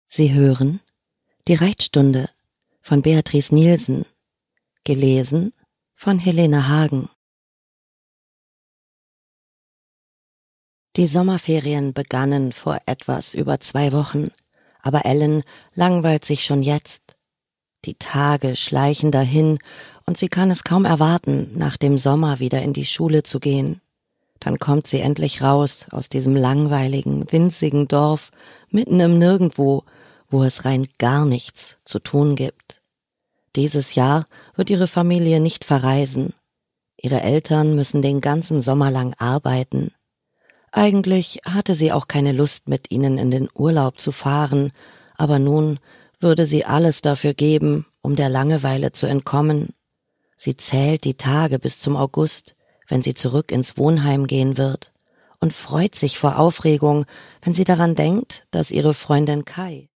Sie hören die Reitstunde von Beatrice Nielsen, gelesen von Helene Hagen. Die Sommerferien begannen vor etwas über 2 Wochen, aber Ellen langweilt sich schon jetzt. Die Tage schleichen dahin und sie kann es kaum erwarten, nach dem Sommer wieder in die Schule zu gehen. Dann kommt sie endlich raus aus diesem langweiligen, winzigen Dorf mitten im Nirgendwo, wo es rein gar nichts zu tun gibt. Dieses Jahr wird ihre Familie nicht verreisen. Ihre Eltern müssen den ganzen Sommer lang arbeiten. Eigentlich hatte sie auch keine Lust, mit ihnen in den Urlaub zu fahren, aber nun würde sie alles dafür geben, um der Langeweile zu entkommen. Sie zählt die Tage bis zum August, wenn sie zurück ins Wohnheim gehen wird, und freut sich vor Aufregung, wenn sie daran denkt, dass ihre Freundin Kai